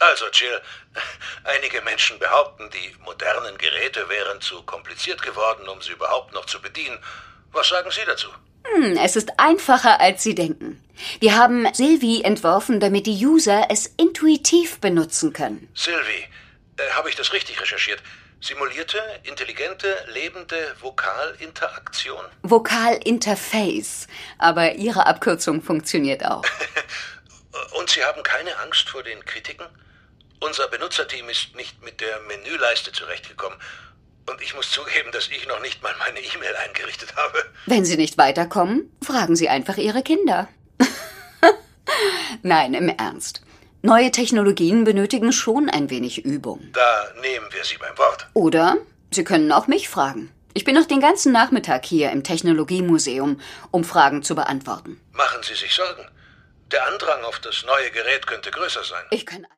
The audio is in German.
Also, Jill, einige Menschen behaupten, die modernen Geräte wären zu kompliziert geworden, um sie überhaupt noch zu bedienen. Was sagen Sie dazu? Es ist einfacher, als Sie denken. Wir haben Sylvie entworfen, damit die User es intuitiv benutzen können. Sylvie, habe ich das richtig recherchiert? Simulierte, intelligente, lebende Vokalinteraktion? Vokalinterface. Aber Ihre Abkürzung funktioniert auch. Und Sie haben keine Angst vor den Kritiken? Unser Benutzerteam ist nicht mit der Menüleiste zurechtgekommen. Und ich muss zugeben, dass ich noch nicht mal meine E-Mail eingerichtet habe. Wenn Sie nicht weiterkommen, fragen Sie einfach Ihre Kinder. Nein, im Ernst. Neue Technologien benötigen schon ein wenig Übung. Da nehmen wir Sie beim Wort. Oder Sie können auch mich fragen. Ich bin noch den ganzen Nachmittag hier im Technologiemuseum, um Fragen zu beantworten. Machen Sie sich Sorgen. Der Andrang auf das neue Gerät könnte größer sein. Ich kann